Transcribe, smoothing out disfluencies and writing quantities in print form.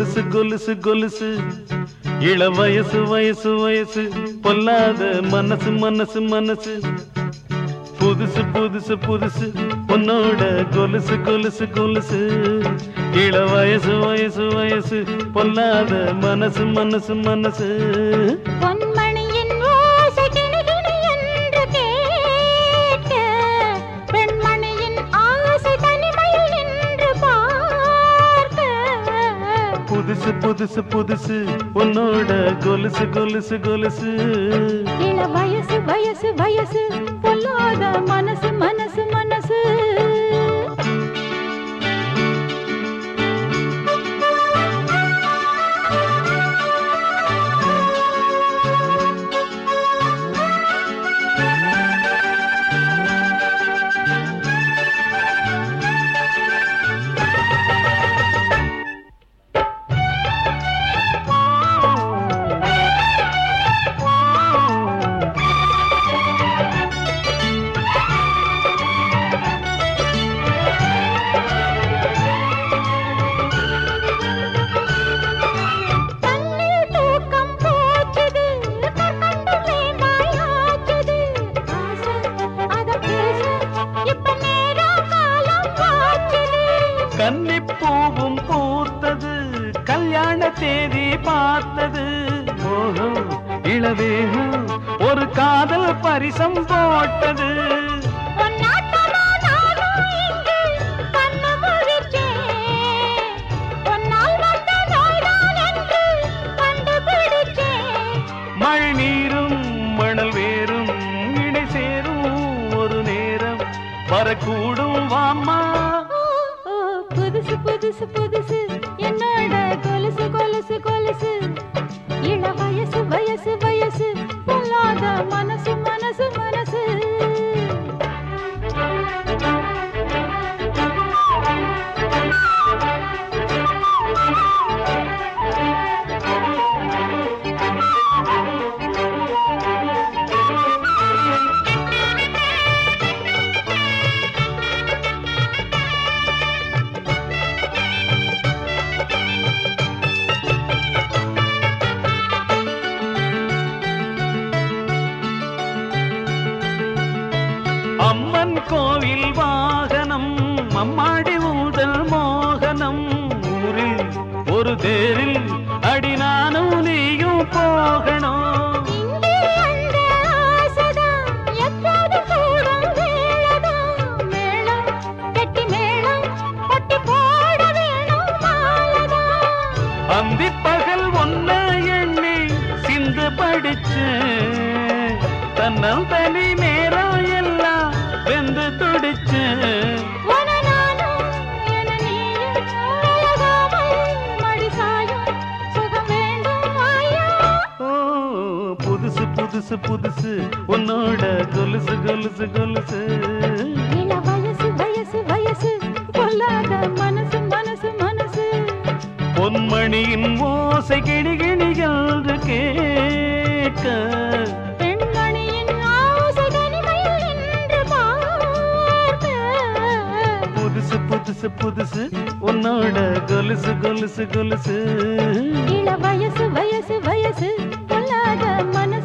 கொலுசு கொலுசு கொலுசு இள வயசு வயசு வயசு பொல்லாத மனசு மனசு மனசு புதுசு புதுசு புதுசு உன்னோட கொலுசு கொலுசு கொலுசு இள வயசு வயசு வயசு பொல்லாத மனசு மனசு மனசு பொன்மணியின் ஓசை கிணிகிணி என்று கேட்க பெண்மணியின் ஆசை தனிமையில் நின்று பார்க்க புதுசு புதுசு புதுசு உன்னோட கொலுசு கொலுசு கொலுசு இள வயசு வயசு வயசு பொல்லாத மனசு மனசு மனசு கன்னிப்பூவும் பூத்தது கல்யாண தேதி பார்த்தது மோகம் இளவேகம் ஒரு காதல் பரிசம் போட்டது மழை நீரும் மணல் வேறும் இணை சேரும் ஒரு நேரம் வரக்கூடும் வாமா புதுசு புதுசு புதுசு என்னோட கொலுசு கொலுசு கொலுசு இள வயசு வயசு வயசு பொல்லாத மனசு மனசு மனசு அம்மன் கோவில் வாகனம் அம்மாடி ஊதல் மோகனம் ஊரில் ஒரு தேரில் அடி நானும் நீயும் போகணும் அந்தி பகல் ஒன்ன எண்ணி சிந்து படிச்சு தன்னல் தனி நேரம் எல்லாம் வெந்து துடிச்சு புதுசு புதுசு புதுசு உன்னோட கொலுசு கொலுசு கொலுசு இள வயசு வயசு வயசு பொல்லாத மனசு மனசு மனசு பொன்மணியின் ஓசை கிணிகிணி என்று கேட்க பெண்மணியின் ஆசை தனிமையில் நின்று பார்க்க புதுசு புதுசு புதுசு உன்னோட கொலுசு கொலுசு கொலுசு இள வயசு வயசு வயசு பொல்லாத மனசு